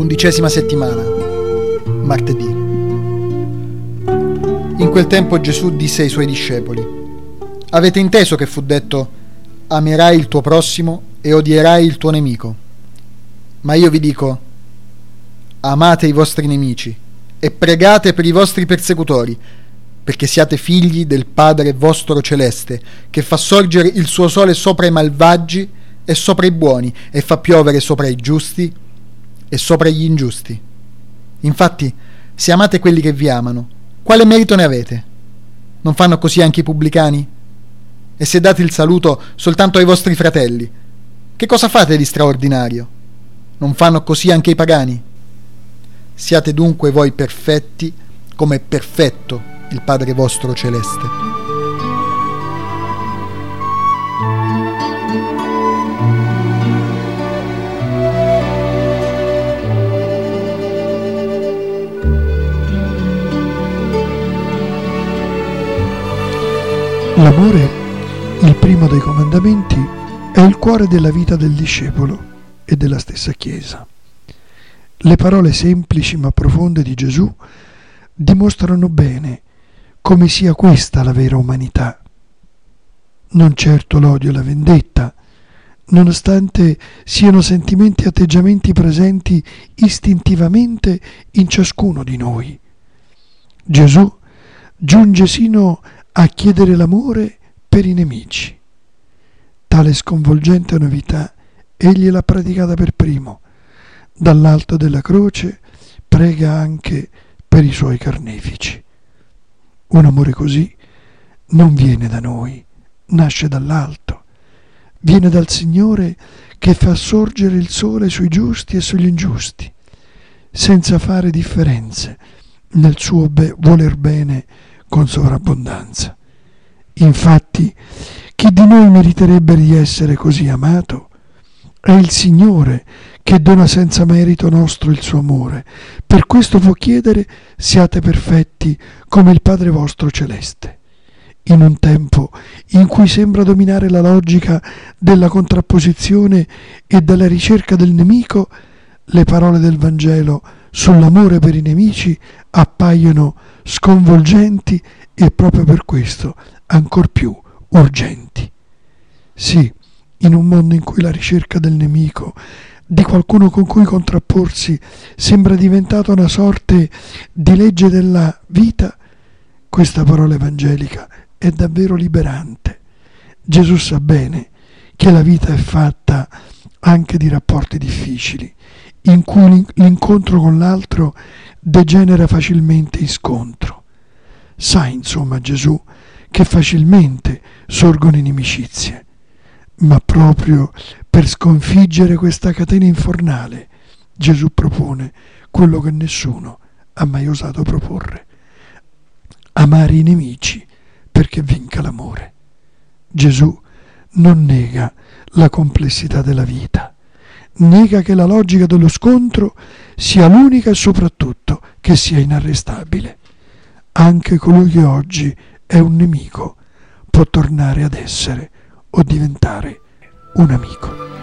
11ª settimana, martedì. In quel tempo Gesù disse ai suoi discepoli: avete inteso che fu detto: amerai il tuo prossimo e odierai il tuo nemico. Ma io vi dico: amate i vostri nemici e pregate per i vostri persecutori, perché siate figli del Padre vostro celeste, che fa sorgere il suo sole sopra i malvagi e sopra i buoni, e fa piovere sopra i giusti e sopra gli ingiusti. Infatti, se amate quelli che vi amano, quale merito ne avete? Non fanno così anche i pubblicani? E se date il saluto soltanto ai vostri fratelli, che cosa fate di straordinario? Non fanno così anche i pagani? Siate dunque voi perfetti, come è perfetto il Padre vostro celeste. L'amore, il primo dei comandamenti, è il cuore della vita del discepolo e della stessa Chiesa. Le parole semplici ma profonde di Gesù dimostrano bene come sia questa la vera umanità. Non certo l'odio e la vendetta, nonostante siano sentimenti e atteggiamenti presenti istintivamente in ciascuno di noi. Gesù giunge sino a chiedere l'amore per i nemici. Tale sconvolgente novità egli l'ha praticata per primo. Dall'alto della croce prega anche per i suoi carnefici. Un amore così non viene da noi, nasce dall'alto. Viene dal Signore che fa sorgere il sole sui giusti e sugli ingiusti, senza fare differenze nel suo voler bene con sovrabbondanza. Infatti, chi di noi meriterebbe di essere così amato? È il Signore che dona senza merito nostro il suo amore. Per questo può chiedere: siate perfetti come il Padre vostro celeste. In un tempo in cui sembra dominare la logica della contrapposizione e della ricerca del nemico, le parole del Vangelo sull'amore per i nemici appaiono sconvolgenti e proprio per questo ancor più urgenti. Sì, in un mondo in cui la ricerca del nemico, di qualcuno con cui contrapporsi, sembra diventata una sorte di legge della vita, questa parola evangelica è davvero liberante. Gesù sa bene che la vita è fatta anche di rapporti difficili, in cui l'incontro con l'altro degenera facilmente in scontro. Sa, insomma, Gesù che facilmente sorgono inimicizie, ma proprio per sconfiggere questa catena infernale Gesù propone quello che nessuno ha mai osato proporre: amare i nemici perché vinca l'amore. Gesù non nega la complessità della vita, nega che la logica dello scontro sia l'unica e soprattutto che sia inarrestabile. Anche colui che oggi è un nemico può tornare ad essere o diventare un amico.